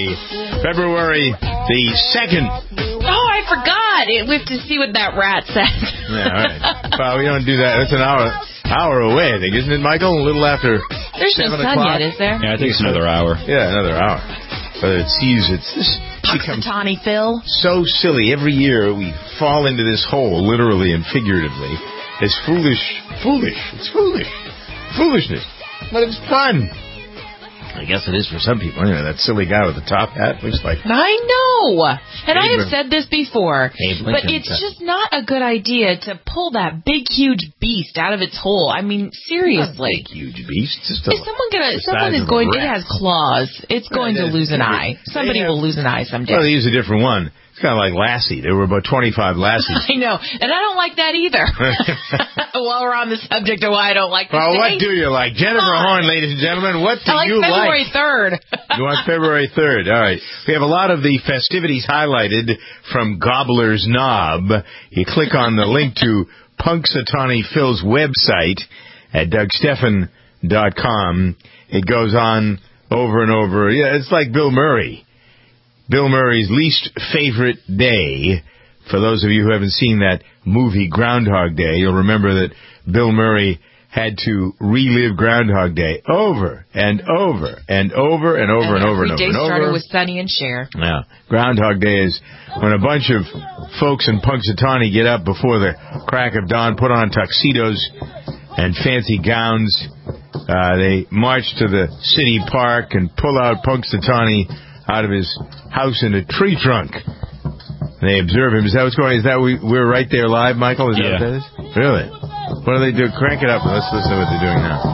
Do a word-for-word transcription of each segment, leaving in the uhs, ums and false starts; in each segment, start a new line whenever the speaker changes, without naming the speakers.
February the second.
Oh, I forgot. We have to see what that rat says.
Yeah, all right. Well, we don't do that. That's an hour hour away, I think, isn't it, Michael? A little after
There's no sun
o'clock?
yet, is there?
Yeah, I think it's another hour.
Yeah, another hour. But it sees it's this becomes
Punxsutawney Phil.
so silly. Every year we fall into this hole, literally and figuratively. It's foolish. Foolish. It's foolish. Foolishness. But it's fun. I guess it is for some people. Anyway, that silly guy with the top hat looks like...
I know. And I have
Abraham.
said this before.
Abraham.
But it's just not a good idea to pull that big, huge beast out of its hole. I mean, seriously.
Big, huge beast. Just a,
Is someone gonna?
the
Someone
size
is
of a
going. It
rat.
has claws. It's going
Yeah,
to lose an eye.
they
Somebody
have-
will lose an eye someday.
Well, they use a different one. It's kind of like Lassie. There were about twenty-five Lassies.
I know, and I don't like that either. While we're on the subject of why I don't like this
Well,
day,
what do you like? Jennifer Horn, ladies and gentlemen, what do
I like
you
February
like?
third.
You want February third. All right. We have a lot of the festivities highlighted from Gobbler's Knob. You click on the link to Punxsutawney Phil's website at Doug Stephan dot com. It goes on over and over. Yeah, it's like Bill Murray. Bill Murray's least favorite day. For those of you who haven't seen that movie Groundhog Day, you'll remember that Bill Murray had to relive Groundhog Day over and over and over and over and,
and
over and over
every day
and over.
started with Sonny and Cher.
Yeah. Groundhog Day is when a bunch of folks in Punxsutawney get up before the crack of dawn, put on tuxedos and fancy gowns. Uh, they march to the city park and pull out Punxsutawney out of his house in a tree trunk. They observe him. Is that what's going on? Is that we, we're right there live, Michael? Is
Yeah.
that what that is? Really? What do they do? Crank it up and let's listen to what they're doing now.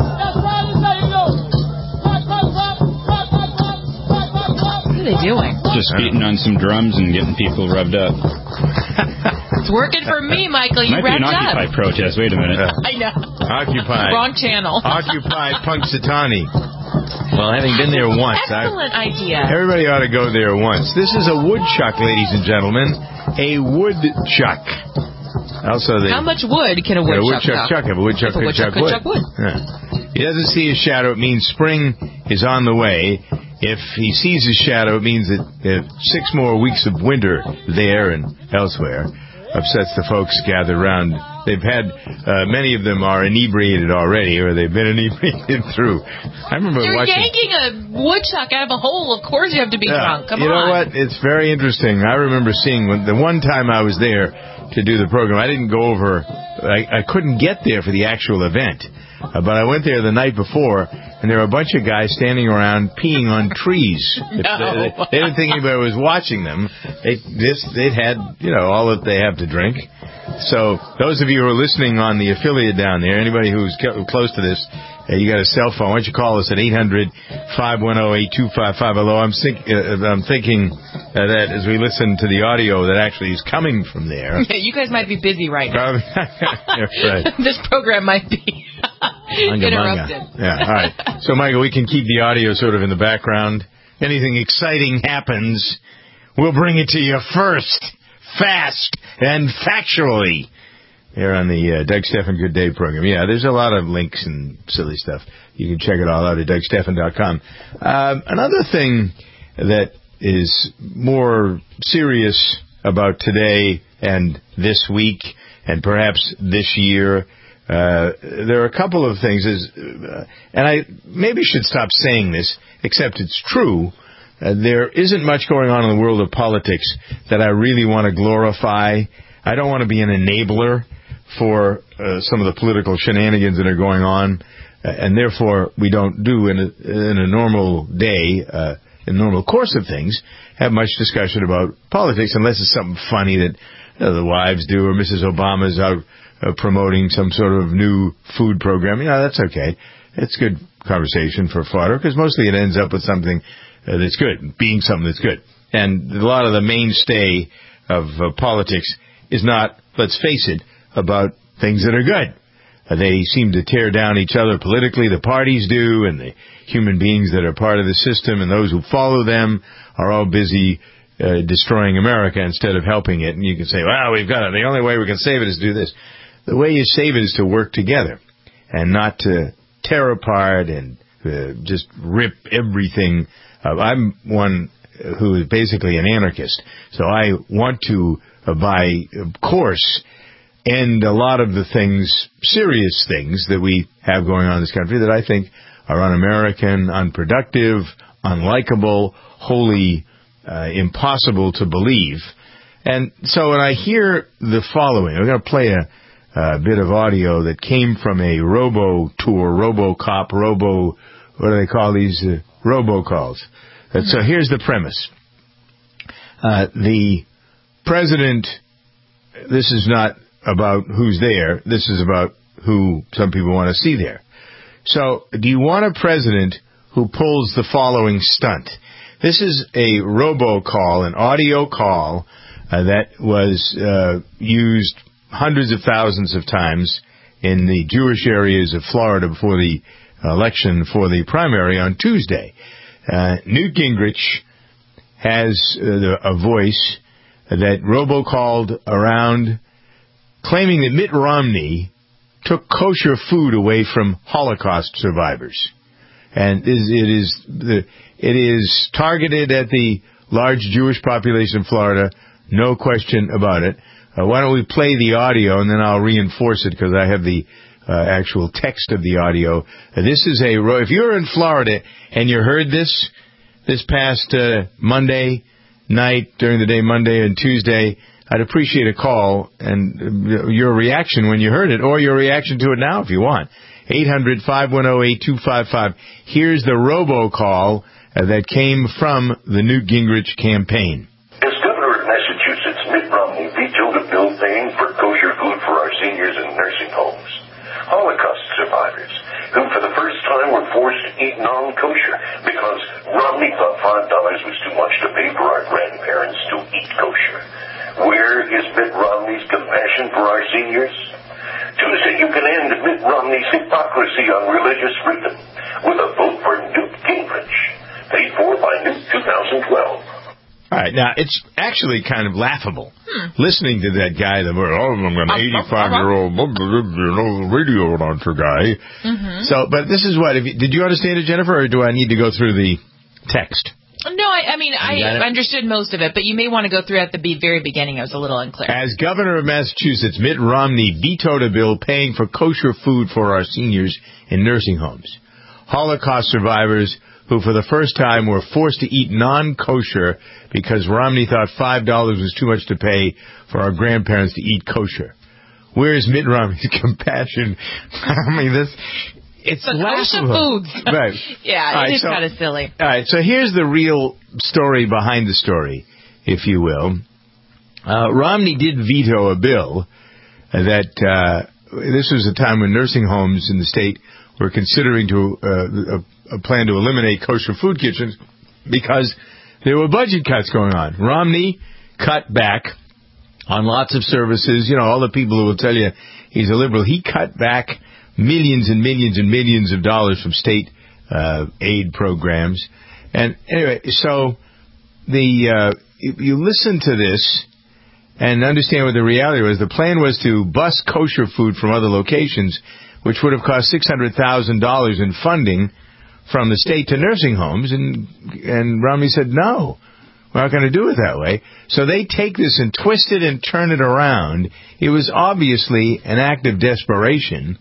What are they doing?
Just beating on some drums and getting people revved up.
It's working for me, Michael. You
Might be an
revved
Occupy
up.
protest. Wait a minute.
I know.
Occupy.
Wrong channel.
Occupy Punxsutawney. Well, having been there once, I,
Excellent idea.
everybody ought to go there once. This is a woodchuck, ladies and gentlemen. A woodchuck. Also, the
How much wood can a
a
woodchuck
woodchuck
chuck?
chuck. If a woodchuck
If a
could
woodchuck
chuck
could
wood.
chuck wood.
Yeah. He doesn't see his shadow. It means spring is on the way. If he sees his shadow, it means that uh, six more weeks of winter there and elsewhere upsets the folks gathered around. They've had, uh, many of them are inebriated already, or they've been inebriated through. I remember
You're
watching...
yanking a woodchuck out of a hole. Of course you have to be
Yeah.
drunk. Come
you
on.
know what? It's very interesting. I remember seeing when, the one time I was there to do the program. I didn't go over. I, I couldn't get there for the actual event, uh, but I went there the night before, and there were a bunch of guys standing around peeing on trees.
No.
They, they didn't think anybody was watching them. They this they had you know all that they have to drink. So those of you who are listening on the affiliate down there, anybody who's close to this, uh, you got a cell phone, why don't you call us at eight hundred, five one zero, eight two five five. Although I'm, think, uh, I'm thinking uh, that as we listen to the audio that actually is coming from there.
You guys might be busy right now.
Probably, right.
This program might be
Manga,
interrupted.
manga. Yeah, all right. So, Michael, we can keep the audio sort of in the background. Anything exciting happens, we'll bring it to you first, fast, and factually. Here on the uh, Doug Stephan Good Day program. Yeah, there's a lot of links and silly stuff. You can check it all out at Doug Stephan dot com. Um, another thing that is more serious about today and this week and perhaps this year, uh, there are a couple of things, is, uh, and I maybe should stop saying this, except it's true. Uh, there isn't much going on in the world of politics that I really want to glorify. I don't want to be an enabler for uh, some of the political shenanigans that are going on, uh, and therefore we don't do in a, in a normal day, uh, in the normal course of things, have much discussion about politics unless it's something funny that you know, the wives do, or Missus Obama's out uh, promoting some sort of new food program. You know, that's okay. It's good conversation for fodder, because mostly it ends up with something uh, that's good, being something that's good. And a lot of the mainstay of uh, politics is not, let's face it, about things that are good. Uh, they seem to tear down each other politically, the parties do, and the human beings that are part of the system and those who follow them are all busy uh, destroying America instead of helping it. And you can say, well, we've got it. The only way we can save it is to do this. The way you save it is to work together and not to tear apart and uh, just rip everything. Uh, I'm one who is basically an anarchist, so I want to, uh, by course, end a lot of the things, serious things that we have going on in this country that I think are un-American, unproductive, unlikable, wholly uh, impossible to believe. And so when I hear the following, I'm going to play a, a bit of audio that came from a robo tour, RoboCop, robo, what do they call these? Uh, robocalls. And so here's the premise. Uh, the president, this is not about who's there. This is about who some people want to see there. So, do you want a president who pulls the following stunt? This is a robocall, an audio call uh, that was uh, used hundreds of thousands of times in the Jewish areas of Florida before the election for the primary on Tuesday. Uh, Newt Gingrich has uh, a voice that robocalled around claiming that Mitt Romney took kosher food away from Holocaust survivors. And it is, the, it is targeted at the large Jewish population in Florida, no question about it. Uh, why don't we play the audio, and then I'll reinforce it because I have the uh, actual text of the audio. Uh, this is a, if you're in Florida and you heard this this past uh, Monday night, during the day, Monday and Tuesday, I'd appreciate a call and your reaction when you heard it, or your reaction to it now if you want. eight hundred, five one zero, eight two five five. Here's the robocall uh, that came from the Newt Gingrich campaign.
As governor of Massachusetts, Mitt Romney vetoed a bill paying for kosher food for our seniors in nursing homes. Holocaust survivors, who for the first time were forced to eat non-kosher because Romney thought five dollars was too much to pay for our grandparents to eat kosher. Where is Mitt Romney's compassion for our seniors? Tuesday, you can end Mitt Romney's hypocrisy on religious freedom with a vote for Newt Gingrich, paid for by Newt twenty twelve.
All right, now, it's actually kind of laughable hmm. listening to that guy, the oh, I'm an eighty-five-year-old radio announcer guy. Mm-hmm. So, but this is what, if you, did you understand it, Jennifer, or do I need to go through the text?
No, I, I mean, I understood most of it, but you may want to go through at the very beginning. It was a little unclear.
As governor of Massachusetts, Mitt Romney vetoed a bill paying for kosher food for our seniors in nursing homes. Holocaust survivors who for the first time were forced to eat non-kosher because Romney thought five dollars was too much to pay for our grandparents to eat kosher. Where is Mitt Romney's compassion? I mean, this... It's
but
laughable.
Foods.
Right.
Yeah, it
right,
is
so,
kind of silly.
All right, so here's the real story behind the story, if you will. Uh, Romney did veto a bill that, uh, this was a time when nursing homes in the state were considering to uh, a, a plan to eliminate kosher food kitchens because there were budget cuts going on. Romney cut back on lots of services. You know, all the people who will tell you he's a liberal, he cut back millions and millions and millions of dollars from state uh, aid programs. And anyway, so the uh, if you listen to this and understand what the reality was, the plan was to bus kosher food from other locations, which would have cost six hundred thousand dollars in funding from the state to nursing homes. And, and Romney said, no, we're not going to do it that way. So they take this and twist it and turn it around. It was obviously an act of desperation.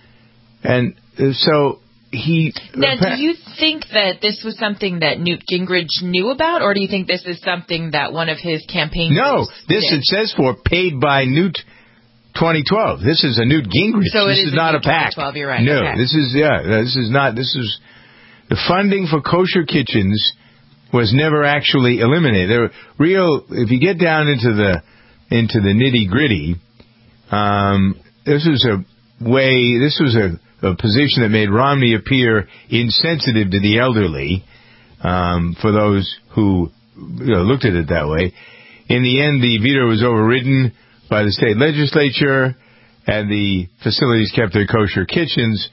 And so he...
Now, do you think that this was something that Newt Gingrich knew about, or do you think this is something that one of his campaign...
No, this did? It says for paid by Newt twenty twelve. This is a Newt Gingrich.
So
this
it is,
is not a PAC.
You're right.
No,
okay.
this is, yeah, this is not, this is... The funding for kosher kitchens was never actually eliminated. There were real... If you get down into the into the nitty-gritty, um, this was a way... This was a... a position that made Romney appear insensitive to the elderly, um, for those who you know, looked at it that way. In the end, the veto was overridden by the state legislature, and the facilities kept their kosher kitchens.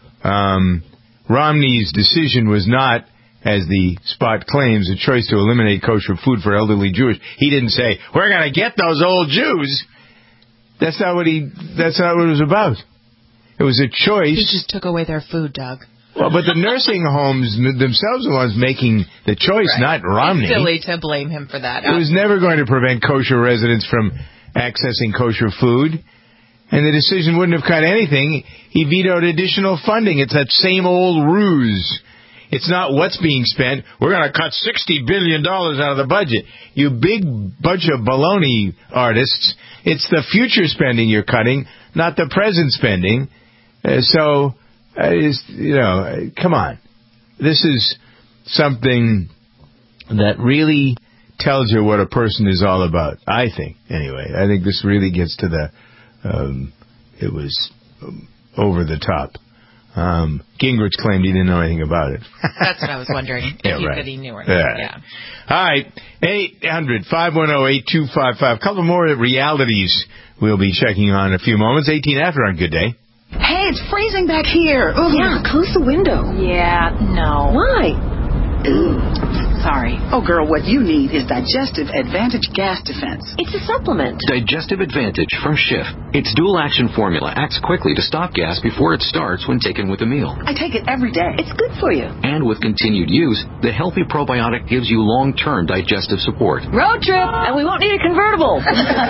Um, Romney's decision was not, as the spot claims, a choice to eliminate kosher food for elderly Jews. He didn't say, we're going to get those old Jews. That's not what he, that's not what it was about. It was a choice.
He just took away their food, Doug.
Well, but the nursing homes themselves are the ones making the choice,
right.
not Romney.
It's silly to blame him for that.
It was never going to prevent kosher residents from accessing kosher food. And the decision wouldn't have cut anything. He vetoed additional funding. It's that same old ruse. It's not what's being spent. We're going to cut sixty billion dollars out of the budget. You big bunch of baloney artists. It's the future spending you're cutting, not the present spending. Uh, so, uh, is, you know, uh, come on. This is something that really tells you what a person is all about, I think, anyway. I think this really gets to the... Um, it was um, over the top. Um, Gingrich claimed he didn't know anything about it.
That's what I was wondering, if
yeah,
he
right.
said he knew or not.
Yeah.
Yeah.
All right, eight hundred, five one zero, eight two five five. A couple more realities we'll be checking on in a few moments. eighteen after on Good Day.
Hey, it's freezing back here. Ugh.
Yeah, close the window.
Yeah, no.
Why?
Ooh, sorry. Oh, girl, what you need is Digestive Advantage Gas Defense.
It's a supplement.
Digestive Advantage from Schiff. Its dual-action formula acts quickly to stop gas before it starts when taken with a meal.
I take it every day.
It's good for you.
And with continued use, the healthy probiotic gives you long-term digestive support.
Road trip, and we won't need a convertible.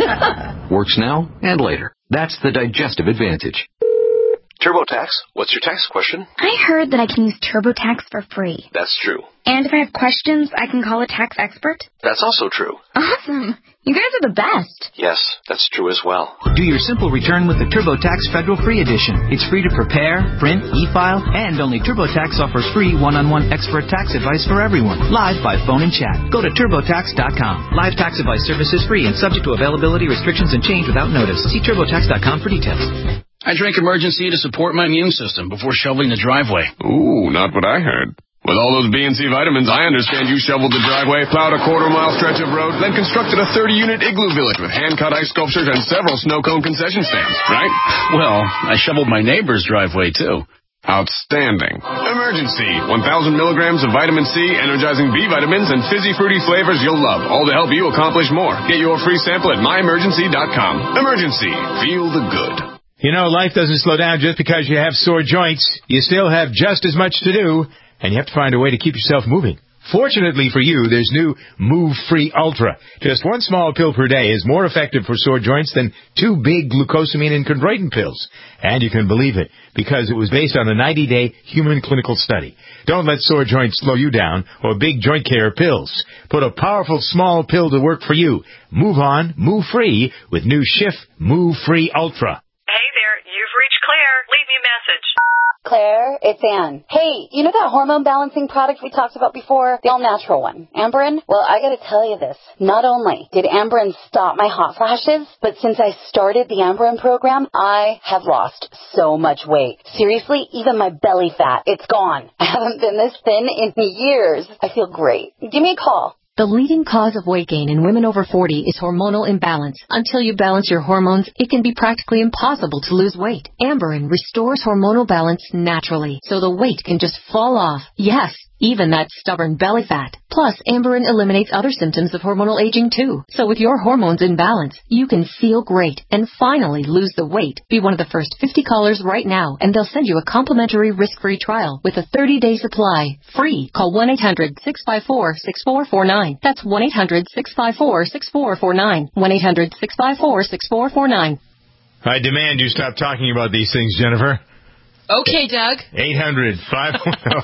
Works now and later. That's the Digestive Advantage.
TurboTax, what's your tax question?
I heard that I can use TurboTax for free.
That's true.
And if I have questions, I can call a tax expert?
That's also true.
Awesome. You guys are the best.
Yes, that's true as well.
Do your simple return with the TurboTax Federal Free Edition. It's free to prepare, print, e-file, and only TurboTax offers free one-on-one expert tax advice for everyone, live by phone and chat. Go to TurboTax dot com. Live tax advice service is free and subject to availability, restrictions, and change without notice. See TurboTax dot com for details.
I drink Emergency to support my immune system before shoveling the driveway.
Ooh, not what I heard. With all those B and C vitamins, I understand you shoveled the driveway, plowed a quarter-mile stretch of road, then constructed a thirty-unit igloo village with hand-cut ice sculptures and several snow cone concession stands, right?
Well, I shoveled my neighbor's driveway, too.
Outstanding. Emergency. one thousand milligrams of vitamin C, energizing B vitamins, and fizzy fruity flavors you'll love, all to help you accomplish more. Get your free sample at my emergency dot com. Emergency. Feel the good.
You know, life doesn't slow down just because you have sore joints. You still have just as much to do, and you have to find a way to keep yourself moving. Fortunately for you, there's new Move Free Ultra. Just one small pill per day is more effective for sore joints than two big glucosamine and chondroitin pills. And you can believe it, because it was based on a ninety-day human clinical study. Don't let sore joints slow you down or big joint care pills. Put a powerful small pill to work for you. Move on, move free with new Schiff Move Free Ultra.
Hey there, you've reached Claire. Leave me a message.
Claire, it's Ann. Hey, you know that hormone balancing product we talked about before? The all-natural one, Amberen? Well, I gotta tell you this. Not only did Amberen stop my hot flashes, but since I started the Amberen program, I have lost so much weight. Seriously, even my belly fat, it's gone. I haven't been this thin in years. I feel great. Give me a call.
The leading cause of weight gain in women over forty is hormonal imbalance. Until you balance your hormones, it can be practically impossible to lose weight. Amberen restores hormonal balance naturally, so the weight can just fall off. Yes, even that stubborn belly fat. Plus, Amberen eliminates other symptoms of hormonal aging too. So with your hormones in balance, you can feel great and finally lose the weight. Be one of the first fifty callers right now, and they'll send you a complimentary risk-free trial with a thirty-day supply. Free. Call one eight hundred, six five four, six four four nine. That's one eight hundred, six five four, six four four nine. one eight hundred, six five four, six four four nine.
I demand you stop talking about these things, Jennifer.
Okay, Doug.
eight hundred, five one zero.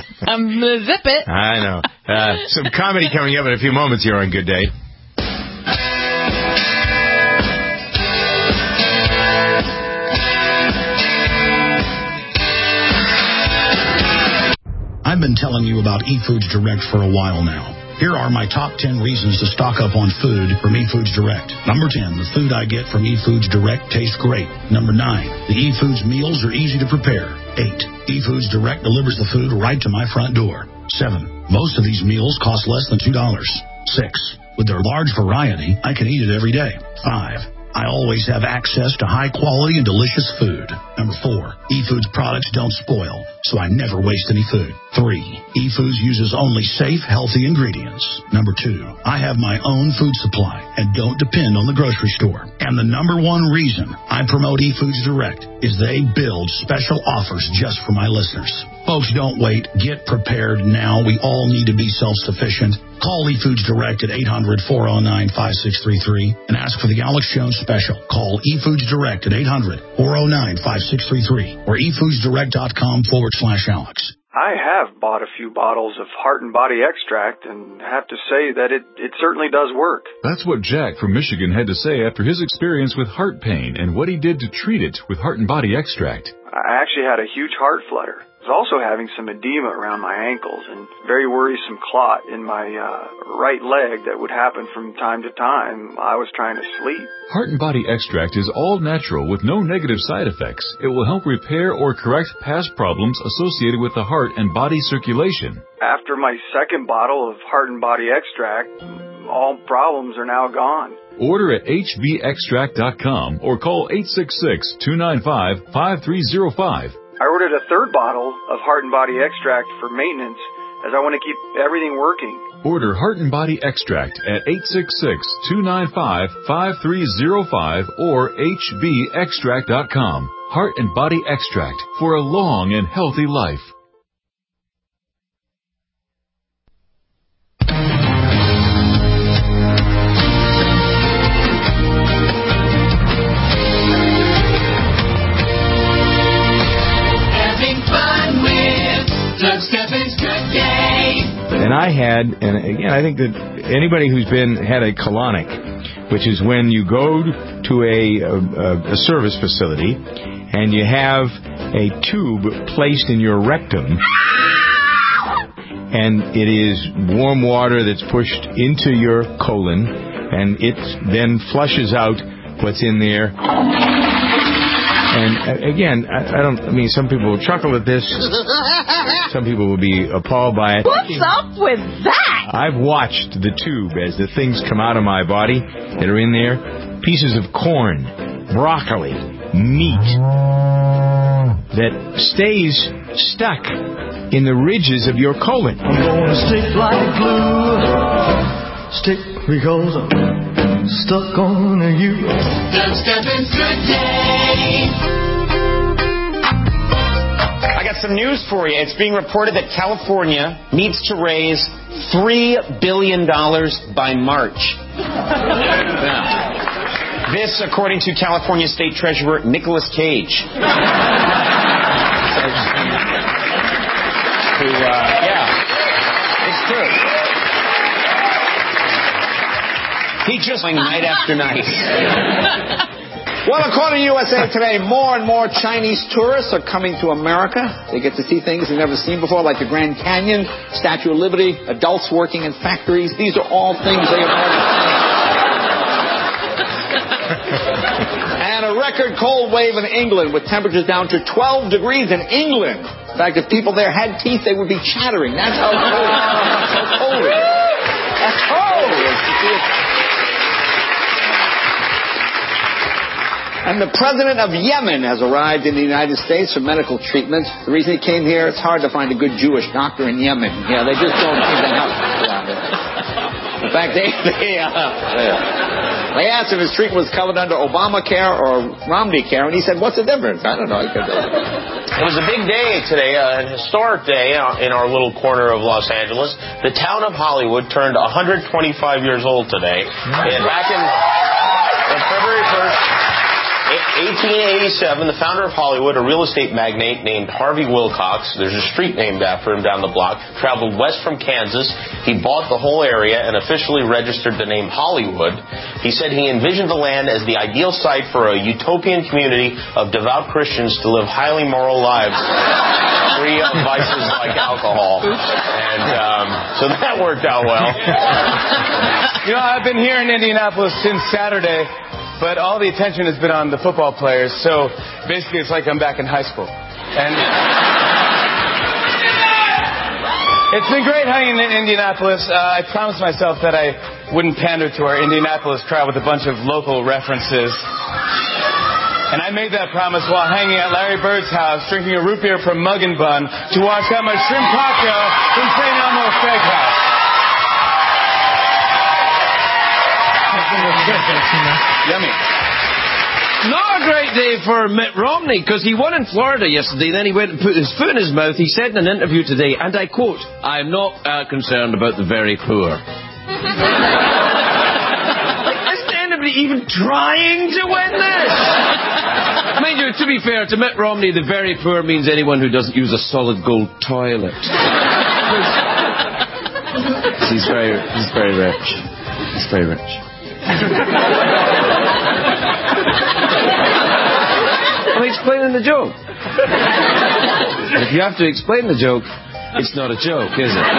I'm gonna zip it.
I know. Uh, some comedy coming up in a few moments here on Good Day.
I've been telling you about eFoods Direct for a while now. Here are my top ten reasons to stock up on food from eFoods Direct. Number ten, the food I get from eFoods Direct tastes great. Number nine, the eFoods meals are easy to prepare. Eight, eFoods Direct delivers the food right to my front door. Seven, most of these meals cost less than two dollars. Six, with their large variety, I can eat it every day. Five, I always have access to high-quality and delicious food. Number four, eFoods products don't spoil, so I never waste any food. Three, eFoods uses only safe, healthy ingredients. Number two, I have my own food supply and don't depend on the grocery store. And the number one reason I promote eFoods Direct is they build special offers just for my listeners. Folks, don't wait. Get prepared now. We all need to be self-sufficient. Call eFoods Direct at eight hundred, four oh nine, five six three three and ask for the Alex Jones special. Call eFoods Direct at eight hundred, four oh nine, five six three three or efoodsdirect.com forward slash Alex.
I have bought a few bottles of Heart and Body Extract and have to say that it, it certainly does work.
That's what Jack from Michigan had to say after his experience with heart pain and what he did to treat it with Heart and Body Extract.
I actually had a huge heart flutter. I was also having some edema around my ankles and very worrisome clot in my uh, right leg that would happen from time to time. I was trying to sleep.
Heart and Body Extract is all natural with no negative side effects. It will help repair or correct past problems associated with the heart and body circulation.
After my second bottle of Heart and Body Extract, all problems are now gone.
Order at h v extract dot com or call eight six six, two nine five, five three zero five.
I ordered a third bottle of Heart and Body Extract for maintenance as I want to keep everything working.
Order Heart and Body Extract at eight six six, two nine five, five three zero five or h v extract dot com. Heart and Body Extract for a long and healthy life.
And I had, and again, I think that anybody who's been had a colonic, which is when you go to a, a, a service facility and you have a tube placed in your rectum, and it is warm water that's pushed into your colon, and it then flushes out what's in there. And again, I, I don't. I mean, some people will chuckle at this. Some people will be appalled by it.
What's up with that?
I've watched the tube as the things come out of my body that are in there. Pieces of corn, broccoli, meat that stays stuck in the ridges of your colon.
I'm gonna stick like glue. Stick because I'm stuck on you.
Doug Steffens Good Day. I got some news for you. It's being reported that California needs to raise three billion dollars by March. Yeah. This, according to California State Treasurer Nicolas Cage. Who, uh, yeah, it's true. He just like night after night. Well, according to U S A Today, more and more Chinese tourists are coming to America. They get to see things they've never seen before, like the Grand Canyon, Statue of Liberty, adults working in factories. These are all things they have never seen. And a record cold wave in England with temperatures down to twelve degrees in England. In fact, if people there had teeth, they would be chattering. That's how cold, how cold it is. That's cold. And the president of Yemen has arrived in the United States for medical treatment. The reason he came here, it's hard to find a good Jewish doctor in Yemen. Yeah, they just don't seem to help around there. In fact, they they, uh, they asked if his treatment was covered under Obamacare or Romneycare, and he said, "What's the difference?" I don't know. It was a big day today, a historic day in our little corner of Los Angeles. The town of Hollywood turned one hundred twenty-five years old today. And back in, in February first, eighteen eighty-seven, the founder of Hollywood, a real estate magnate named Harvey Wilcox, there's a street named after him down the block, traveled west from Kansas. He bought the whole area and officially registered the name Hollywood. He said he envisioned the land as the ideal site for a utopian community of devout Christians to live highly moral lives, free of vices like alcohol. And um, so that worked out well.
You know, I've been here in Indianapolis since Saturday. But all the attention has been on the football players, so basically it's like I'm back in high school. And it's been great hanging in Indianapolis. Uh, I promised myself that I wouldn't pander to our Indianapolis crowd with a bunch of local references. And I made that promise while hanging at Larry Bird's house, drinking a root beer from Mug and Bun to wash out my shrimp cocktail from Saint Elmo Steakhouse. Yummy.
Not a great day for Mitt Romney, because he won in Florida yesterday, then he went and put his foot in his mouth. He said in an interview today, and I quote, "I'm not uh, concerned about the very poor." Isn't anybody even trying to win this? Mind you, to be fair, to Mitt Romney, the very poor means anyone who doesn't use a solid gold toilet. he's very, he's very rich. He's very rich. I'm explaining the joke. If you have to explain the joke, it's not a joke, is it?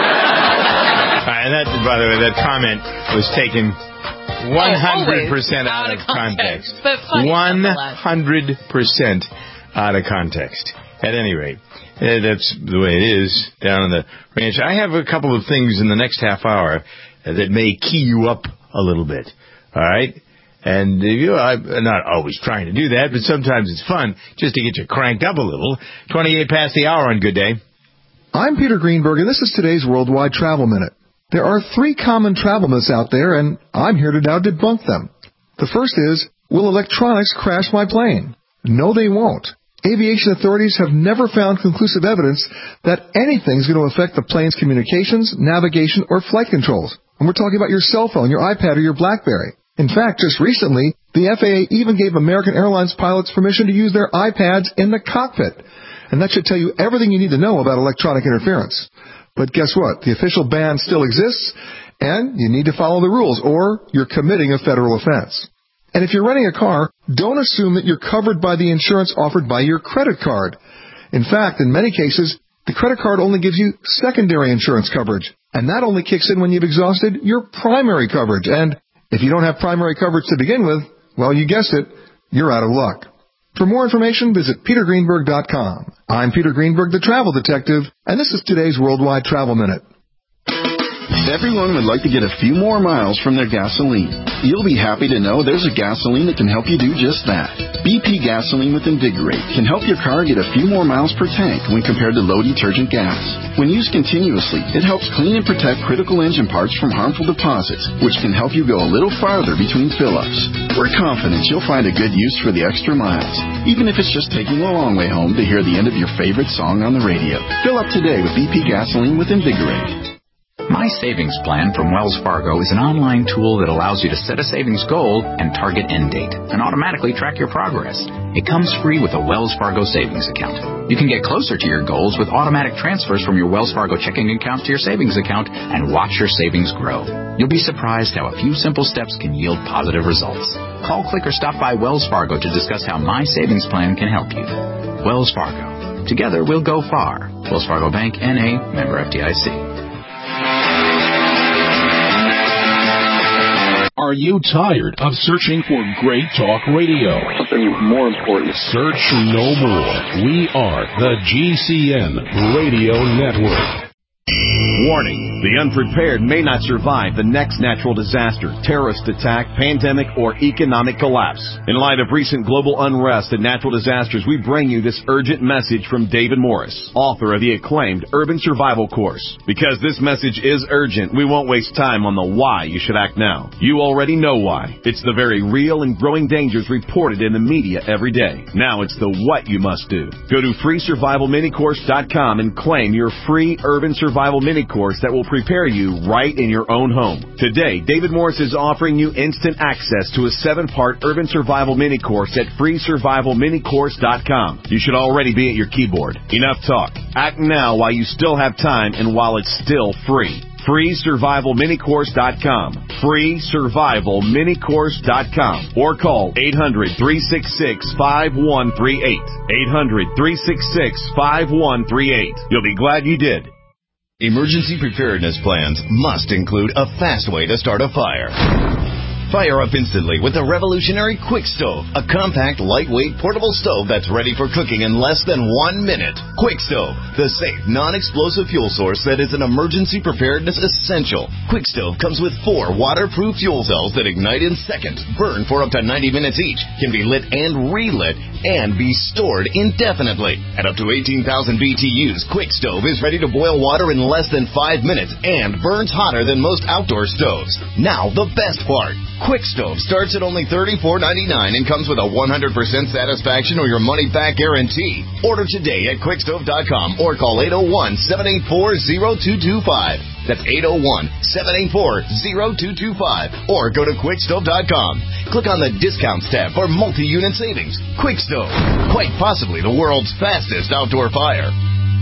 Uh, and that, by the way, that comment was taken one hundred percent oh, out of context.
context. But funny
one hundred percent out of context. At any rate, uh, that's the way it is down in the ranch. I have a couple of things in the next half hour uh, that may key you up a little bit. All right? And, you know, I'm not always trying to do that, but sometimes it's fun just to get you cranked up a little. twenty-eight past the hour on Good Day.
I'm Peter Greenberg, and this is today's Worldwide Travel Minute. There are three common travel myths out there, and I'm here to now debunk them. The first is, will electronics crash my plane? No, they won't. Aviation authorities have never found conclusive evidence that anything's going to affect the plane's communications, navigation, or flight controls. And we're talking about your cell phone, your iPad, or your BlackBerry. In fact, just recently, the F A A even gave American Airlines pilots permission to use their iPads in the cockpit. And that should tell you everything you need to know about electronic interference. But guess what? The official ban still exists, and you need to follow the rules, or you're committing a federal offense. And if you're renting a car, don't assume that you're covered by the insurance offered by your credit card. In fact, in many cases, the credit card only gives you secondary insurance coverage, and that only kicks in when you've exhausted your primary coverage. And if you don't have primary coverage to begin with, well, you guessed it, you're out of luck. For more information, visit peter greenberg dot com. I'm Peter Greenberg, the travel detective, and this is today's Worldwide Travel Minute.
Everyone would like to get a few more miles from their gasoline. You'll be happy to know there's a gasoline that can help you do just that. B P Gasoline with Invigorate can help your car get a few more miles per tank when compared to low detergent gas. When used continuously, it helps clean and protect critical engine parts from harmful deposits, which can help you go a little farther between fill-ups. We're confident you'll find a good use for the extra miles, even if it's just taking a long way home to hear the end of your favorite song on the radio. Fill up today with B P Gasoline with Invigorate.
My Savings Plan from Wells Fargo is an online tool that allows you to set a savings goal and target end date and automatically track your progress. It comes free with a Wells Fargo savings account. You can get closer to your goals with automatic transfers from your Wells Fargo checking account to your savings account and watch your savings grow. You'll be surprised how a few simple steps can yield positive results. Call, click, or stop by Wells Fargo to discuss how My Savings Plan can help you. Wells Fargo. Together we'll go far. Wells Fargo Bank, N A, member F D I C.
Are you tired of searching for great talk radio?
Something more important.
Search no more. We are the G C N Radio Network.
Warning, the unprepared may not survive the next natural disaster, terrorist attack, pandemic, or economic collapse. In light of recent global unrest and natural disasters, we bring you this urgent message from David Morris, author of the acclaimed Urban Survival Course. Because this message is urgent, we won't waste time on the why you should act now. You already know why. It's the very real and growing dangers reported in the media every day. Now it's the what you must do. Go to free survival mini course dot com and claim your free Urban Survival Mini Course that will prepare you right in your own home. Today, David Morris is offering you instant access to a seven-part Urban Survival Mini Course at free survival mini course dot com. You should already be at your keyboard. Enough talk. Act now while you still have time and while it's still free. free survival mini course dot com. free survival mini course dot com. Or call eight hundred, three six six, five one three eight. eight hundred, three six six, five one three eight. You'll be glad you did.
Emergency preparedness plans must include a fast way to start a fire.
Fire up instantly with the revolutionary Quick Stove, a compact, lightweight, portable stove that's ready for cooking in less than one minute. Quick Stove, the safe, non-explosive fuel source that is an emergency preparedness essential. Quick Stove comes with four waterproof fuel cells that ignite in seconds, burn for up to ninety minutes each, can be lit and relit, and be stored indefinitely. At up to eighteen thousand B T Us, Quick Stove is ready to boil water in less than five minutes and burns hotter than most outdoor stoves. Now, the best part. Quick Stove starts at only thirty-four ninety-nine and comes with a one hundred percent satisfaction or your money-back guarantee. Order today at quick stove dot com or call eight oh one, seven eight four, oh two two five. That's eight oh one, seven eight four, oh two two five. Or go to quick stove dot com. Click on the Discounts tab for multi-unit savings. Quick Stove, quite possibly the world's fastest outdoor fire.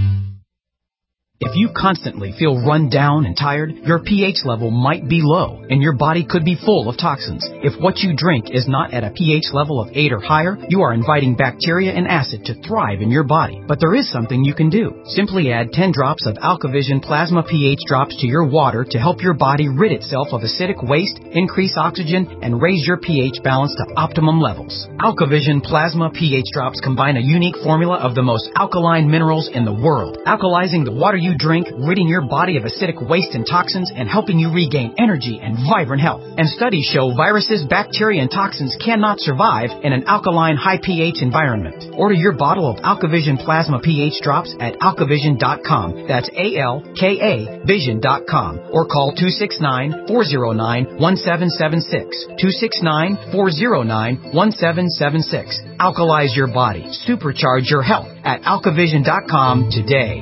If you constantly feel run down and tired, your pH level might be low, and your body could be full of toxins. If what you drink is not at a pH level of eight or higher, you are inviting bacteria and acid to thrive in your body. But there is something you can do. Simply add ten drops of AlkaVision Plasma pH drops to your water to help your body rid itself of acidic waste, increase oxygen, and raise your pH balance to optimum levels. AlkaVision Plasma pH drops combine a unique formula of the most alkaline minerals in the world, alkalizing the water you drink, ridding your body of acidic waste and toxins, and helping you regain energy and vibrant health. And studies show viruses, bacteria, and toxins cannot survive in an alkaline, high pH environment. Order your bottle of AlkaVision Plasma pH drops at alkavision dot com. That's A L K A vision dot com. Or call two six nine, four oh nine, one seven seven six. two six nine, four oh nine, one seven seven six. Alkalize your body. Supercharge your health at alkavision dot com today.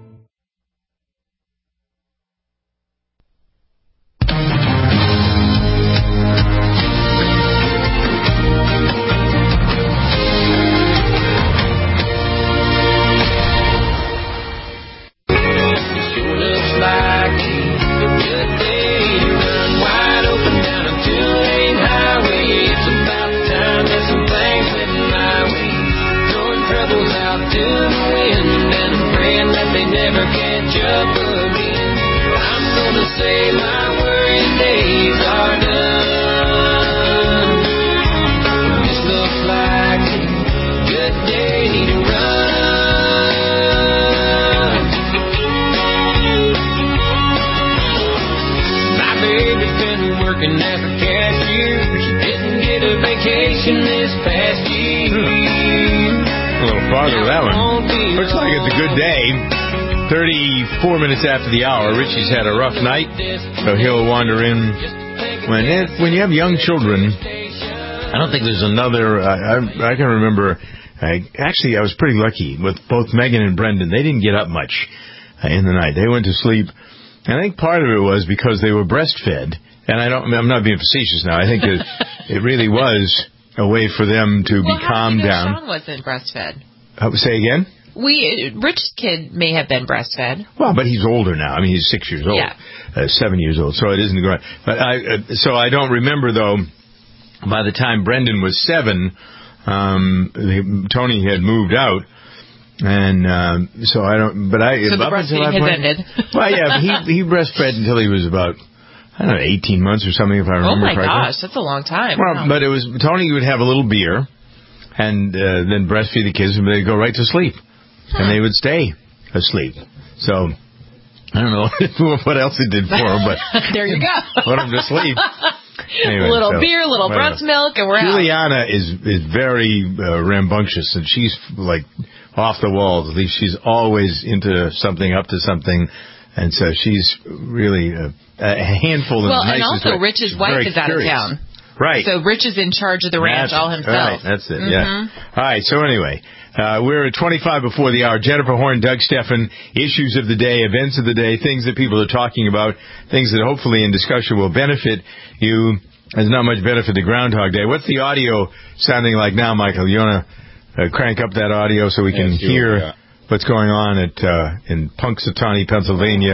Four minutes after the hour, Richie's had a rough night, so he'll wander in. When it, when you have young children, I don't think there's another. I, I, I can remember. I, actually, I was pretty lucky with both Megan and Brendan. They didn't get up much uh, in the night. They went to sleep, and I think part of it was because they were breastfed. And I don't. I'm not being facetious now. I think that it really was a way for them to
well,
be calmed down.
Sean wasn't breastfed.
Uh, say again.
We Rich's kid may have been breastfed.
Well, but he's older now. I mean, he's six years old,
yeah.
uh, seven years old. So it isn't going. But I, uh, so I don't remember though. By the time Brendan was seven, um, the, Tony had moved out, and um, so I don't. But I.
So the breastfeeding has ended.
Well, yeah, but he he breastfed until he was about I don't know eighteen months or something, if I remember correctly.
Oh my gosh, that's a long time.
Well,
wow.
But it was Tony would have a little beer, and uh, then breastfeed the kids, and they'd go right to sleep. And they would stay asleep. So, I don't know what else it did for them, but...
there you go.
Put them to sleep. Anyway,
little
so,
beer, little
whatever.
breast milk, and we're
Juliana
out.
is is very uh, rambunctious, and she's, like, off the walls. At least she's always into something, up to something. And so she's really uh, a handful of
Well, and
nice
also Rich's wife is out
curious.
of town.
Right.
So Rich is in charge of the ranch
that's,
all himself.
Right, that's it,
mm-hmm.
yeah. All right, so anyway, uh, we're at twenty-five before the hour. Jennifer Horn, Doug Steffen, issues of the day, events of the day, things that people are talking about, things that hopefully in discussion will benefit you. There's not much benefit to Groundhog Day. What's the audio sounding like now, Michael? You want to uh, crank up that audio so we can yeah, sure, hear yeah. what's going on at uh, in Punxsutawney, Pennsylvania?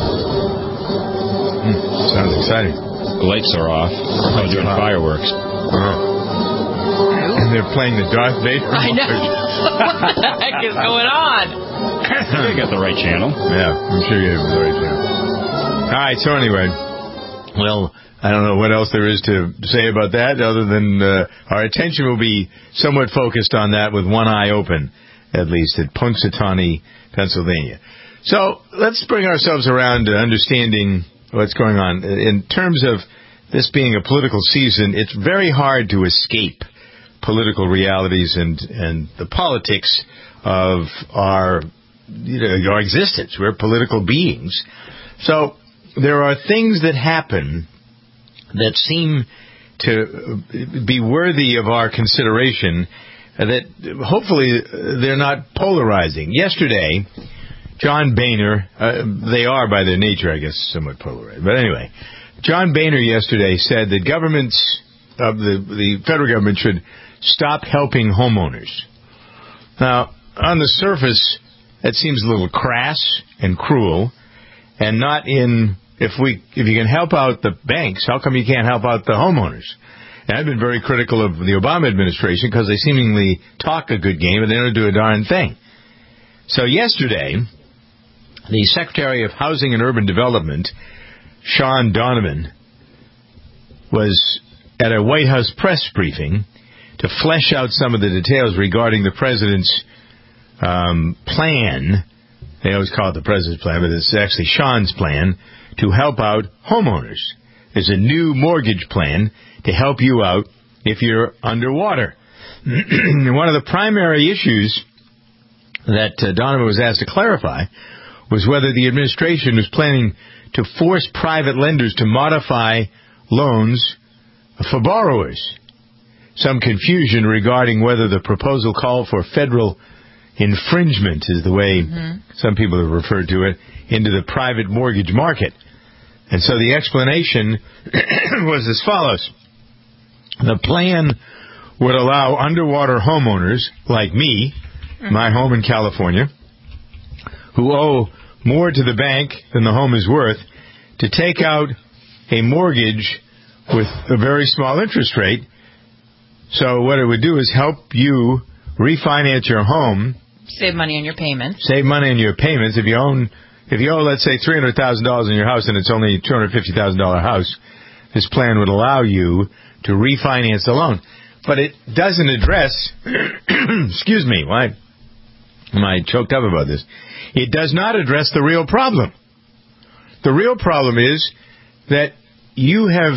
Mm, sounds exciting.
The lights are off. Oh, doing fireworks.
Uh-huh. And they're playing the Darth Vader.
I know. What the heck is going on?
You got the right channel.
Yeah, I'm sure you have the right channel. All right, so anyway, Well, I don't know what else there is to say about that other than uh, our attention will be somewhat focused on that with one eye open, at least, at Punxsutawney, Pennsylvania. So let's bring ourselves around to understanding what's going on. In terms of this being a political season, it's very hard to escape political realities and, and the politics of our, you know, our existence. We're political beings. So there are things that happen that seem to be worthy of our consideration, that hopefully they're not polarizing. Yesterday, John Boehner, uh, they are by their nature, I guess, somewhat polarized. But anyway, John Boehner yesterday said that governments, of the, the federal government should stop helping homeowners. Now, on the surface, that seems a little crass and cruel, and not in, if we, if you can help out the banks, how come you can't help out the homeowners? And I've been very critical of the Obama administration because they seemingly talk a good game and they don't do a darn thing. So yesterday, the Secretary of Housing and Urban Development, Sean Donovan, was at a White House press briefing to flesh out some of the details regarding the president's um, plan. They always call it the president's plan, but it's actually Sean's plan to help out homeowners. There's a new mortgage plan to help you out if you're underwater. One of the primary issues that uh, Donovan was asked to clarify was whether the administration was planning to force private lenders to modify loans for borrowers. Some confusion regarding whether the proposal called for federal infringement, is the way mm-hmm. some people have referred to it, into the private mortgage market. And so the explanation was as follows. The plan would allow underwater homeowners like me, mm-hmm. my home in California, who owe more to the bank than the home is worth, to take out a mortgage with a very small interest rate. So what it would do is help you refinance your home.
Save money on your payments.
Save money on your payments. If you own, if you owe, let's say, three hundred thousand dollars in your house and it's only a two hundred fifty thousand dollars house, this plan would allow you to refinance the loan. But it doesn't address, excuse me, why am I choked up about this? It does not address the real problem. The real problem is that you have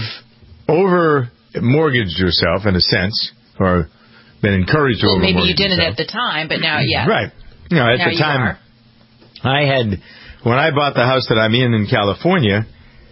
over-mortgaged yourself, in a sense, or been encouraged to
well,
over-mortgage
maybe you didn't
yourself.
At the time, but now, yeah.
Right. You know, at
now
the time, I had, when I bought the house that I'm in in California,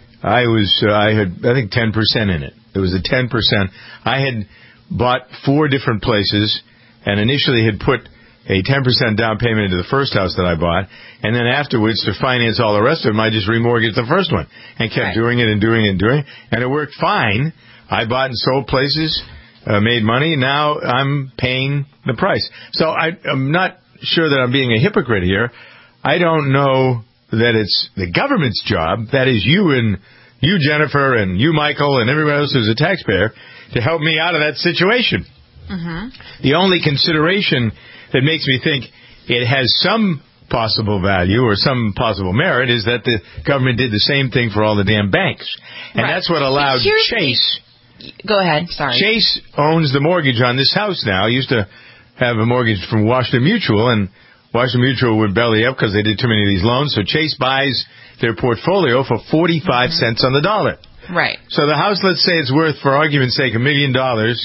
I was, uh, I had, I think, ten percent in it. It was a ten percent. I had bought four different places and initially had put a ten percent down payment into the first house that I bought, and then afterwards, to finance all the rest of them, I just remortgaged the first one and kept right. doing it and doing it and doing it, and it worked fine. I bought and sold places, uh, made money. Now I'm paying the price. So I, I'm not sure that I'm being a hypocrite here. I don't know that it's the government's job, that is you and you, Jennifer, and you, Michael, and everybody else who's a taxpayer, to help me out of that situation.
Mm-hmm.
The only consideration that makes me think it has some possible value or some possible merit is that the government did the same thing for all the damn banks. And right. that's what allowed Chase...
Go ahead, sorry.
Chase owns the mortgage on this house now. He used to have a mortgage from Washington Mutual, and Washington Mutual would belly up because they did too many of these loans. So Chase buys their portfolio for forty-five mm-hmm. cents on the dollar.
Right.
So the house, let's say it's worth, for argument's sake, a million dollars.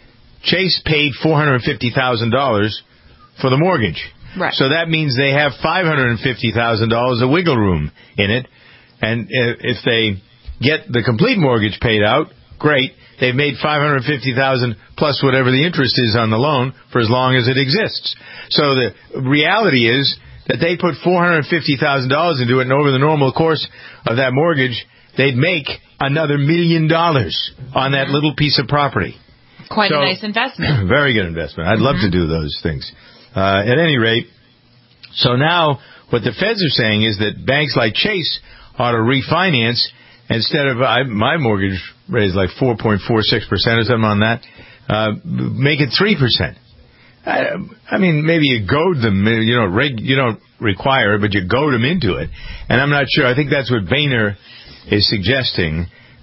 Chase paid four hundred fifty thousand dollars for the mortgage.
Right.
So that means they have five hundred fifty thousand dollars of wiggle room in it. And if they get the complete mortgage paid out, great. They've made five hundred fifty thousand dollars plus whatever the interest is on the loan for as long as it exists. So the reality is that they put four hundred fifty thousand dollars into it, and over the normal course of that mortgage, they'd make another million dollars on that little piece of property.
Quite
so,
a nice investment.
Very good investment. I'd
mm-hmm.
love to do those things. Uh, at any rate, so now what the feds are saying is that banks like Chase ought to refinance. Instead of I, my mortgage rate is like four point four six percent or something on that, uh, make it three percent. I, I mean, maybe you goad them. You know, reg, you don't require it, but you goad them into it. And I'm not sure. I think that's what Boehner is suggesting.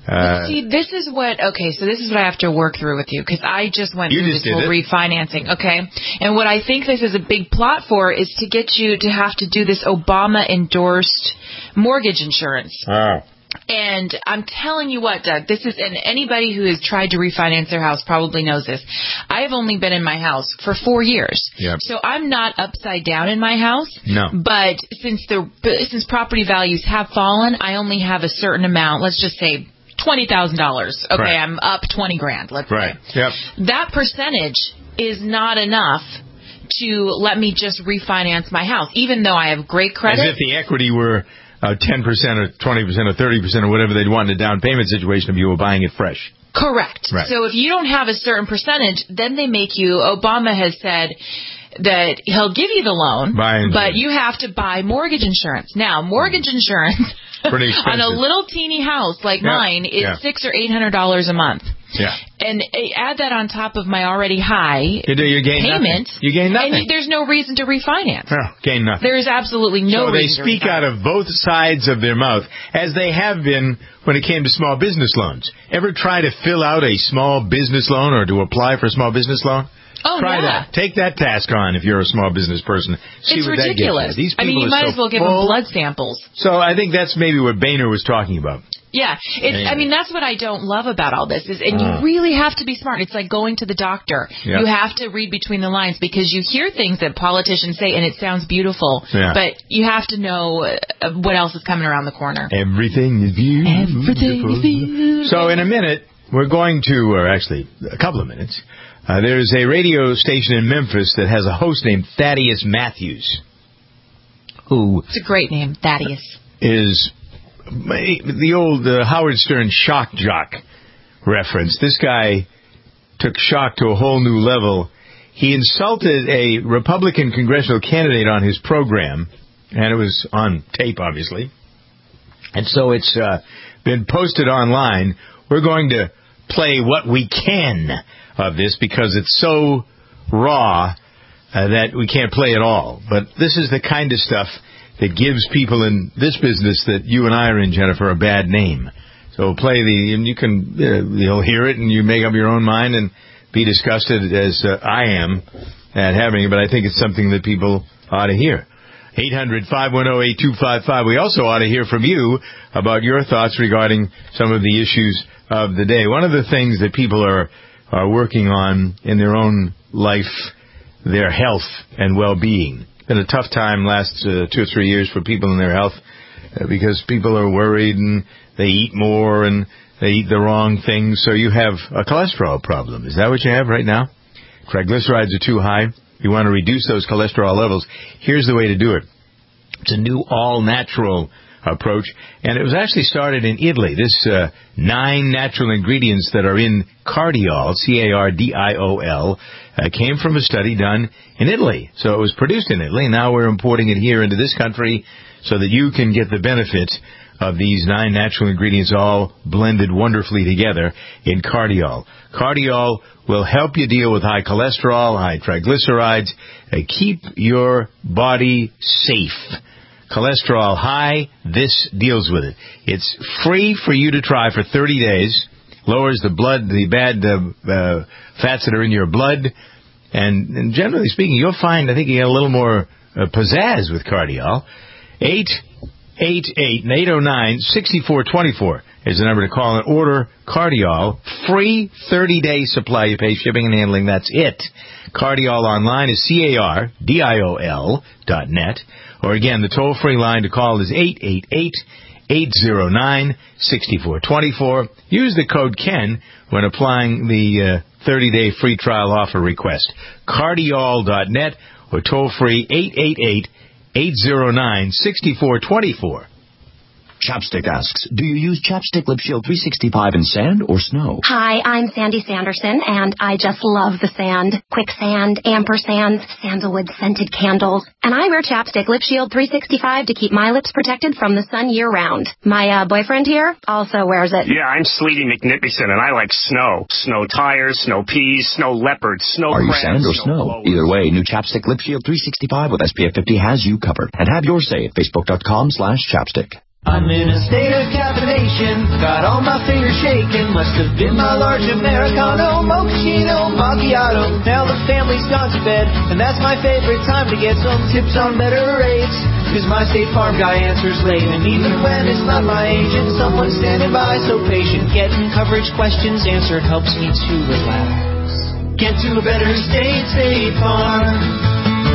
Uh,
See, this is what, okay, so this is what I have to work through with you, because I just went
You
through
just
this whole
did it.
refinancing, okay? And what I think this is a big plot for is to get you to have to do this Obama-endorsed mortgage insurance.
Oh.
And I'm telling you what, Doug, this is, and anybody who has tried to refinance their house probably knows this. I have only been in my house for four years.
Yep.
So I'm not upside down in my house.
No.
But since the, since property values have fallen, I only have a certain amount, let's just say twenty thousand dollars. Okay,
Right.
I'm up twenty grand, let's
Right.
say.
Yep.
That percentage is not enough to let me just refinance my house, even though I have great credit.
As if the equity were uh, ten percent or twenty percent or thirty percent or whatever they'd want in a down payment situation if you were buying it fresh.
Correct.
Right.
So if you don't have a certain percentage, then they make you, Obama has said that he'll give you the loan,
Buy insurance.
but you have to buy mortgage insurance. Now, mortgage insurance
Pretty
on
expensive.
a little teeny house like
Yeah.
mine is
Yeah.
six or eight hundred dollars a month.
Yeah.
And uh, add that on top of my already high
You do, you gain
payment.
nothing. You gain nothing.
And there's no reason to refinance.
No, gain nothing.
There is absolutely no
so they
reason
speak
to refinance.
out of both sides of their mouth, as they have been when it came to small business loans. Ever try to fill out a small business loan or to apply for a small business loan?
Oh,
Try
yeah.
that. Take that task on if you're a small business person. See
It's
what that gets you.
ridiculous.
These
I mean,
people
you
are
might
so
as well give
full.
them blood samples.
So I think that's maybe what Boehner was talking about.
Yeah, it's,
Anyway.
I mean, that's what I don't love about all this is, and
Uh.
you really have to be smart. It's like going to the doctor.
Yeah.
You have to read between the lines because you hear things that politicians say and it sounds beautiful,
Yeah.
but you have to know uh, what else is coming around the corner.
Everything is beautiful.
Everything is beautiful.
So in a minute, we're going to, or actually a couple of minutes, uh, there's a radio station in Memphis that has a host named Thaddeus Matthews, who
It's a great name, Thaddeus.
is the old uh, Howard Stern shock jock reference. This guy took shock to a whole new level. He insulted a Republican congressional candidate on his program, and it was on tape, obviously. And so it's uh, been posted online. We're going to play what we can of this because it's so raw uh, that we can't play it all. But this is the kind of stuff that gives people in this business that you and I are in, Jennifer, a bad name. So we'll play the, and you can, uh, you'll hear it and you make up your own mind and be disgusted as uh, I am at having it, but I think it's something that people ought to hear. eight hundred, five one zero, eight two five five. We also ought to hear from you about your thoughts regarding some of the issues of the day. One of the things that people are, are working on in their own life, their health and well-being. It's been a tough time last uh, two or three years for people in their health uh, because people are worried and they eat more and they eat the wrong things. So you have a cholesterol problem. Is that what you have right now? Triglycerides are too high. You want to reduce those cholesterol levels. Here's the way to do it. It's a new all-natural approach, and it was actually started in Italy. This uh, nine natural ingredients that are in Cardiol, C A R D I O L, uh, came from a study done in Italy. So it was produced in Italy. Now we're importing it here into this country so that you can get the benefit of these nine natural ingredients all blended wonderfully together in Cardiol. Cardiol will help you deal with high cholesterol, high triglycerides, and keep your body safe. Cholesterol high, this deals with it. It's free for you to try for thirty days. Lowers the blood, the bad uh, uh, fats that are in your blood. And, and generally speaking, you'll find, I think you get a little more uh, pizzazz with Cardiol. eight eight eight, eight oh nine, six four two four is the number to call and order Cardiol. Free thirty-day supply. You pay shipping and handling. That's it. Cardiol online is C A R D I O L dot net. Or again, the toll-free line to call is eight eight eight, eight oh nine, six four two four. Use the code Ken when applying the uh, thirty-day free trial offer request. Cardiol dot net or toll-free eight eight eight, eight oh nine, six four two four.
Chapstick asks, do you use Chapstick Lip Shield three sixty-five in sand or snow?
Hi, I'm Sandy Sanderson, and I just love the sand. Quicksand, ampersands, sandalwood scented candles. And I wear Chapstick Lip Shield three sixty-five to keep my lips protected from the sun year-round. My uh, boyfriend here also wears it.
Yeah, I'm Sleety McNippison, and I like snow. Snow tires, snow peas, snow leopards, snow
Are you
crabs,
sand or
snow
snow?
blowers.
Either way, new Chapstick Lip Shield three sixty-five with S P F fifty has you covered. And have your say at facebook.com slash chapstick.
I'm in a state of caffeination, got all my fingers shaking. Must have been my large Americano, mochaccino, macchiato. Now the family's gone to bed, and that's my favorite time to get some tips on better rates. Cause my State Farm guy answers late, and even when it's not my agent, someone's standing by so patient. Getting coverage questions answered helps me to relax. Get to a better state, State Farm.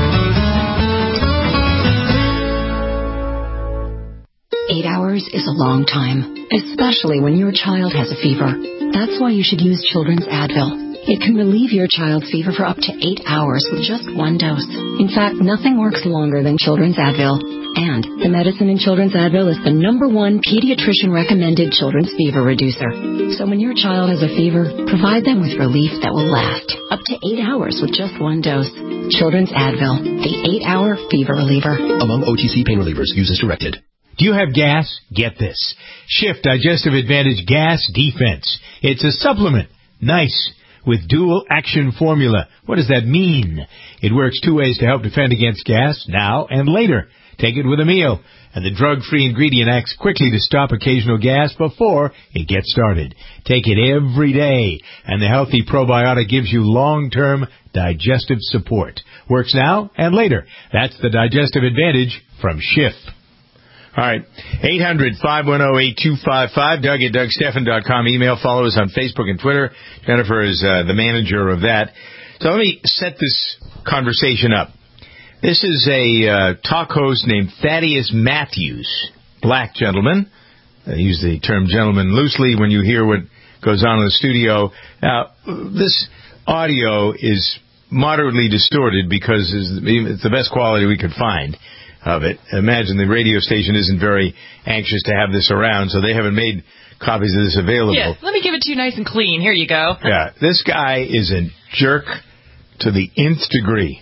Eight hours is a long time, especially when your child has a fever. That's why you should use Children's Advil. It can relieve your child's fever for up to eight hours with just one dose. In fact, nothing works longer than Children's Advil. And the medicine in Children's Advil is the number one pediatrician-recommended children's fever reducer. So when your child has a fever, provide them with relief that will last up to eight hours with just one dose. Children's Advil, the eight-hour fever reliever.
Among O T C pain relievers, use as directed.
Do you have gas? Get this. Shift Digestive Advantage Gas Defense. It's a supplement. Nice. With dual action formula. What does that mean? It works two ways to help defend against gas, now and later. Take it with a meal. And the drug-free ingredient acts quickly to stop occasional gas before it gets started. Take it every day. And the healthy probiotic gives you long-term digestive support. Works now and later. That's the Digestive Advantage from Schiff. All right, eight hundred, five one zero, eight two five five, Doug at Doug Stephan dot com. Email, follow us on Facebook and Twitter. Jennifer is uh, the manager of that. So let me set this conversation up. This is a uh, talk host named Thaddeus Matthews, black gentleman. I use the term gentleman loosely when you hear what goes on in the studio. Now, this audio is moderately distorted because it's the best quality we could find of it. Imagine the radio station isn't very anxious to have this around, so they haven't made copies of this available.
Yeah, let me give it to you nice and clean. Here you go.
Yeah, this guy is a jerk to the nth degree.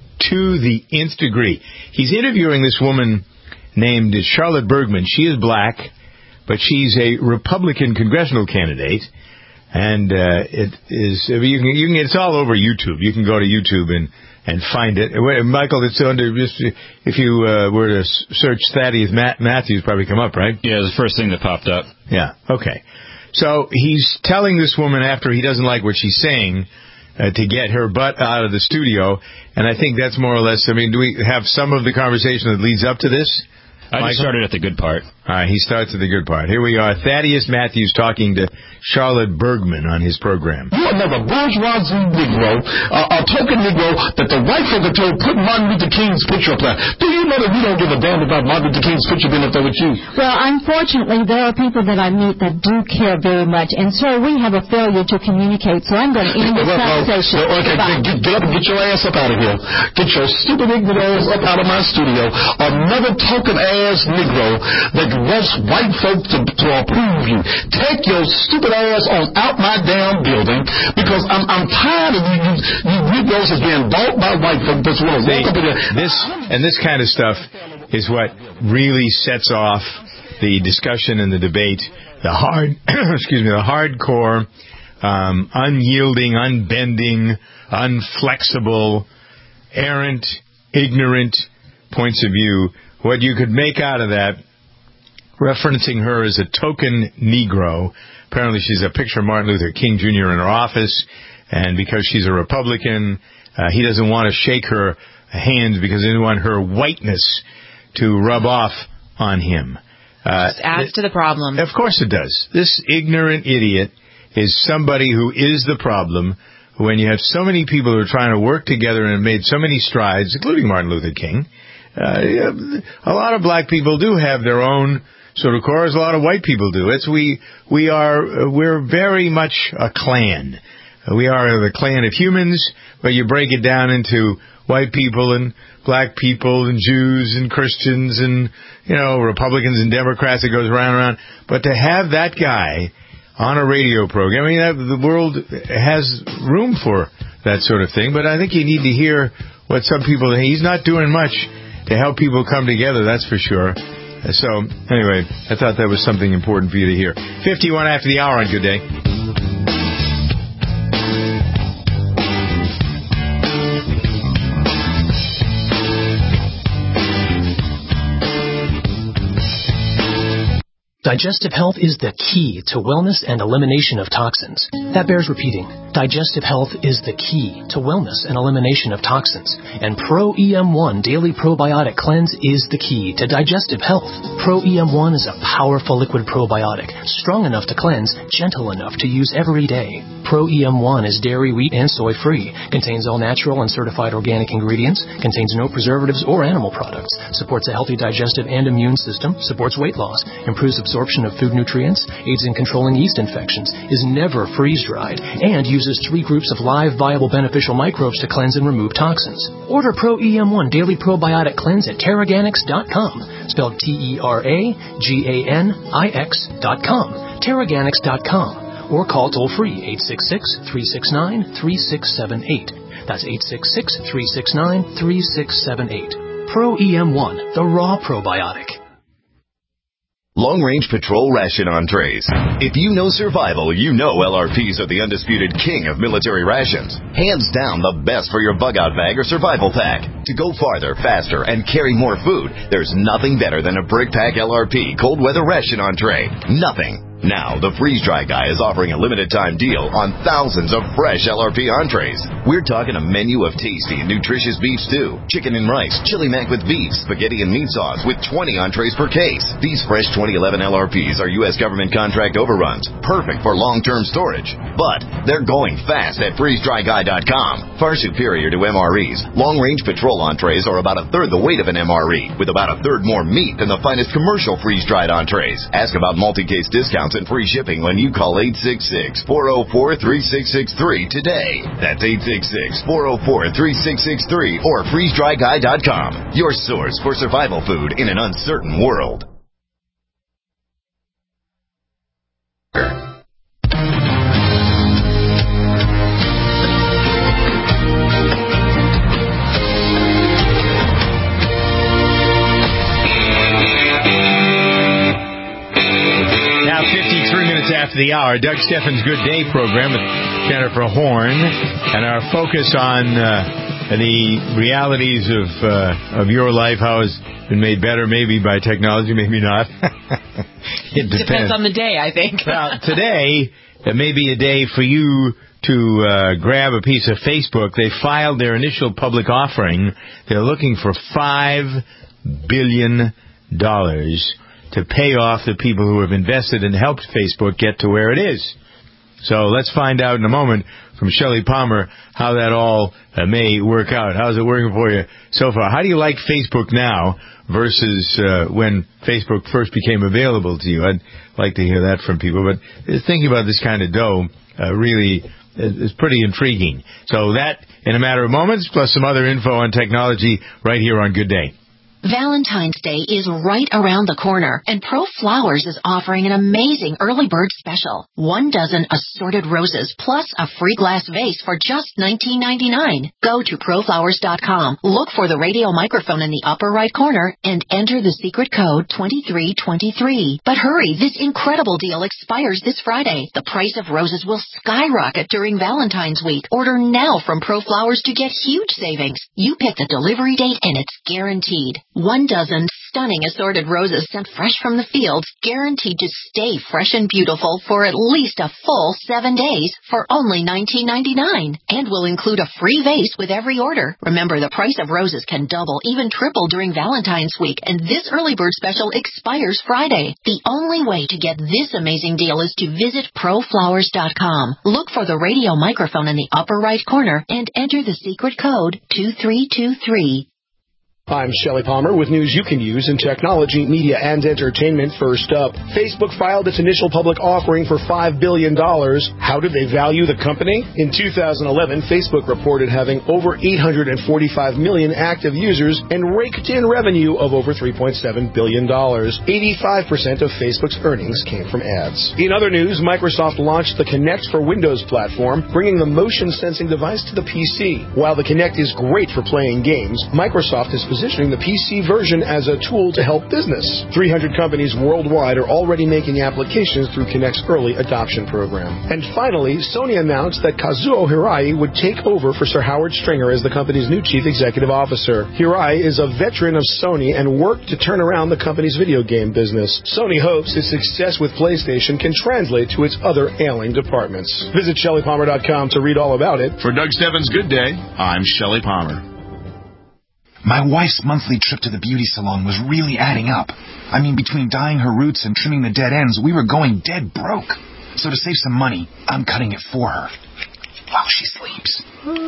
To the nth degree. He's interviewing this woman named Charlotte Bergman. She is black, but she's a Republican congressional candidate. And uh, it is, you can, you can, it's all over YouTube. You can go to YouTube and, and find it. Michael, it's under, just, if you uh, were to search Thaddeus Matthews, probably come up, right?
Yeah, it was the first thing that popped up.
Yeah, okay. So he's telling this woman after he doesn't like what she's saying uh, to get her butt out of the studio. And I think that's more or less, I mean, do we have some of the conversation that leads up to this?
I just started at the good part.
All right, he starts at the good part. Here we are, Thaddeus Matthews talking to Charlotte Bergman on his program.
You another bourgeoisie Negro, uh, a token Negro that the white folk are told put Martin Luther King's picture up there. Do you know that we don't give a damn about Martin Luther King's picture being up there with you?
Well, unfortunately, there are people that I meet that do care very much, and sir, we have a failure to communicate, so I'm going to end this
well,
conversation.
Well, okay, get, get, get up and get your ass up out of here. Get your stupid ignorant ass up out of my studio. Another token ass Negro that wants white folk to, to approve you. Take your stupid ass on out my damn building, because I'm I'm tired of you, you, you Negroes as being bought by white folk. That's what
See, this and this kind of stuff is what really sets off the discussion and the debate. The hard, excuse me, the hardcore, um, unyielding, unbending, unflexible, errant, ignorant points of view. What you could make out of that, referencing her as a token Negro. Apparently she's a picture of Martin Luther King Junior in her office, and because she's a Republican, uh, he doesn't want to shake her hands because he doesn't want her whiteness to rub off on him. Uh,
Just adds to the problem.
Of course it does. This ignorant idiot is somebody who is the problem. When you have so many people who are trying to work together and have made so many strides, including Martin Luther King, uh, a lot of black people do have their own sort of core, as a lot of white people do. It's we we are we're very much a clan. We are the clan of humans, but you break it down into white people and black people and Jews and Christians and, you know, Republicans and Democrats. It goes around and around. But to have that guy on a radio program, I mean, that, the world has room for that sort of thing. But I think you need to hear what some people. He's not doing much to help people come together. That's for sure. So, anyway, I thought that was something important for you to hear. fifty-one after the hour on Good Day.
Digestive health is the key to wellness and elimination of toxins. That bears repeating. Digestive health is the key to wellness and elimination of toxins. And Pro E M one Daily Probiotic Cleanse is the key to digestive health. Pro E M one is a powerful liquid probiotic, strong enough to cleanse, gentle enough to use every day. Pro E M one is dairy, wheat, and soy-free, contains all natural and certified organic ingredients, contains no preservatives or animal products, supports a healthy digestive and immune system, supports weight loss, improves absorption of food nutrients, aids in controlling yeast infections, is never freeze-dried, and uses three groups of live, viable, beneficial microbes to cleanse and remove toxins. Order Pro E M one Daily Probiotic Cleanse at Terraganix dot com, spelled T E R A G A N I X dot com, Terraganix dot com, or call toll-free eight six six, three six nine, three six seven eight. That's eight six six, three six nine, three six seven eight. Pro E M one, the raw probiotic.
Long-range patrol ration entrees. If you know survival, you know L R Ps are the undisputed king of military rations. Hands down the best for your bug-out bag or survival pack. To go farther, faster, and carry more food, there's nothing better than a Brick Pack L R P cold weather ration entree. Nothing. Now, the Freeze Dry Guy is offering a limited-time deal on thousands of fresh L R P entrees. We're talking a menu of tasty and nutritious beef stew, chicken and rice, chili mac with beef, spaghetti and meat sauce with twenty entrees per case. These fresh twenty eleven L R Ps are U S government contract overruns, perfect for long-term storage. But they're going fast at freeze dry guy dot com. Far superior to M R Es, long-range patrol entrees are about a third the weight of an M R E, with about a third more meat than the finest commercial freeze-dried entrees. Ask about multi-case discounts and free shipping when you call eight six six, four oh four, three six six three today. That's eight six six, four oh four, three six six three or freeze dry guy dot com. Your source for survival food in an uncertain world.
After the hour, Doug Steffens' Good Day program with Jennifer Horn, and our focus on uh, the realities of uh, of your life, how it's been made better, maybe by technology, maybe not. It depends.
Depends on the day, I think.
Well, today, it may be a day for you to uh, grab a piece of Facebook. They filed their initial public offering. They're looking for five billion dollars to pay off the people who have invested and helped Facebook get to where it is. So let's find out in a moment from Shelley Palmer how that all uh, may work out. How's it working for you so far? How do you like Facebook now versus uh, when Facebook first became available to you? I'd like to hear that from people. But thinking about this kind of dough uh, really is pretty intriguing. So that in a matter of moments, plus some other info on technology right here on Good Day.
Valentine's Day is right around the corner, and Pro Flowers is offering an amazing early bird special. One dozen assorted roses plus a free glass vase for just nineteen ninety-nine. Go to pro flowers dot com, look for the radio microphone in the upper right corner, and enter the secret code twenty-three twenty-three. But hurry, this incredible deal expires this Friday. The price of roses will skyrocket during Valentine's week. Order now from Pro Flowers to get huge savings. You pick the delivery date, and it's guaranteed. One dozen stunning assorted roses sent fresh from the fields, guaranteed to stay fresh and beautiful for at least a full seven days for only nineteen ninety-nine. And will include a free vase with every order. Remember, the price of roses can double, even triple during Valentine's week, and this early bird special expires Friday. The only way to get this amazing deal is to visit pro flowers dot com. Look for the radio microphone in the upper right corner and enter the secret code two three two three.
I'm Shelley Palmer with news you can use in technology, media, and entertainment. First up, Facebook filed its initial public offering for five billion dollars. How did they value the company? In two thousand eleven, Facebook reported having over eight hundred forty-five million active users and raked in revenue of over three point seven billion dollars. eighty-five percent of Facebook's earnings came from ads. In other news, Microsoft launched the Kinect for Windows platform, bringing the motion-sensing device to the P C. While the Kinect is great for playing games, Microsoft has positioning the P C version as a tool to help business. three hundred companies worldwide are already making applications through Kinect's early adoption program. And finally, Sony announced that Kazuo Hirai would take over for Sir Howard Stringer as the company's new chief executive officer. Hirai is a veteran of Sony and worked to turn around the company's video game business. Sony hopes his success with PlayStation can translate to its other ailing departments. Visit Shelley Palmer dot com to read all about it.
For Doug Stebbins' Good Day, I'm Shelley Palmer.
My wife's monthly trip to the beauty salon was really adding up. I mean, between dyeing her roots and trimming the dead ends, we were going dead broke. So to save some money, I'm cutting it for her. While she sleeps.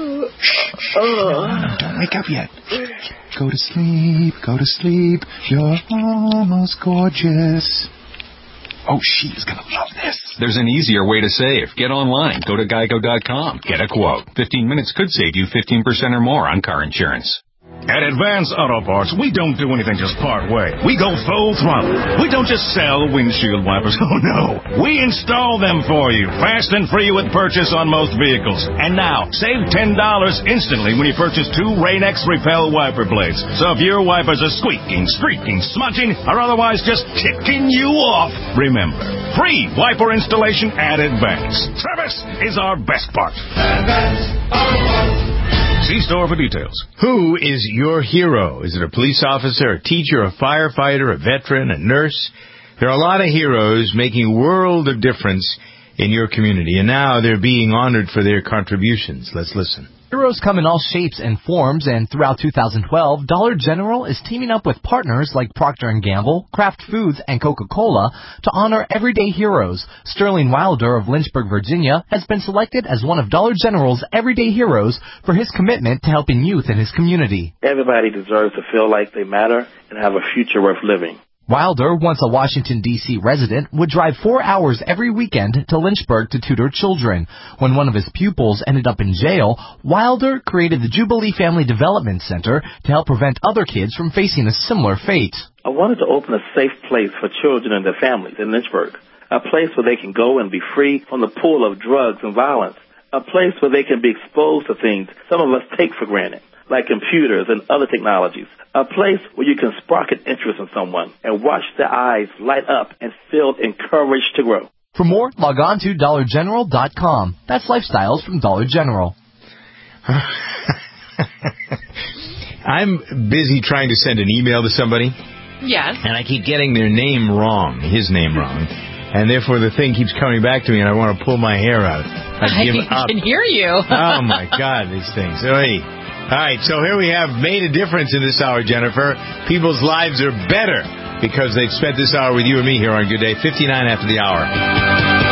Shh, no, no, don't wake up yet. Go to sleep, go to sleep. You're almost gorgeous. Oh, she's gonna love this.
There's an easier way to save. Get online. Go to geico dot com. Get a quote. fifteen minutes could save you fifteen percent or more on car insurance.
At Advance Auto Parts, we don't do anything just part way. We go full throttle. We don't just sell windshield wipers. Oh, no. We install them for you, fast and free with purchase on most vehicles. And now, save ten dollars instantly when you purchase two Rain-X Repel wiper blades. So if your wipers are squeaking, streaking, smudging, or otherwise just ticking you off, remember, free wiper installation at Advance. Travis is our best part. Advance Auto Parts. See store for details.
Who is your hero? Is it a police officer, a teacher, a firefighter, a veteran, a nurse? There are a lot of heroes making a world of difference in your community, and now they're being honored for their contributions. Let's listen.
Heroes come in all shapes and forms, and throughout two thousand twelve, Dollar General is teaming up with partners like Procter and Gamble, Kraft Foods, and Coca-Cola to honor everyday heroes. Sterling Wilder of Lynchburg, Virginia, has been selected as one of Dollar General's everyday heroes for his commitment to helping youth in his community.
Everybody deserves to feel like they matter and have a future worth living.
Wilder, once a Washington, D C resident, would drive four hours every weekend to Lynchburg to tutor children. When one of his pupils ended up in jail, Wilder created the Jubilee Family Development Center to help prevent other kids from facing a similar fate.
I wanted to open a safe place for children and their families in Lynchburg, a place where they can go and be free from the pull of drugs and violence, a place where they can be exposed to things some of us take for granted, like computers and other technologies. A place where you can spark an interest in someone and watch their eyes light up and feel encouraged to grow.
For more, log on to dollar general dot com. That's lifestyles from Dollar General.
I'm busy trying to send an email to somebody.
Yes.
And I keep getting their name wrong, his name wrong. And therefore the thing keeps coming back to me and I want to pull my hair out. I give
I
up.
can hear you.
Oh, my God, these things. Hey. All right, so here we have made a difference in this hour, Jennifer. People's lives are better because they've spent this hour with you and me here on Good Day, fifty-nine after the hour.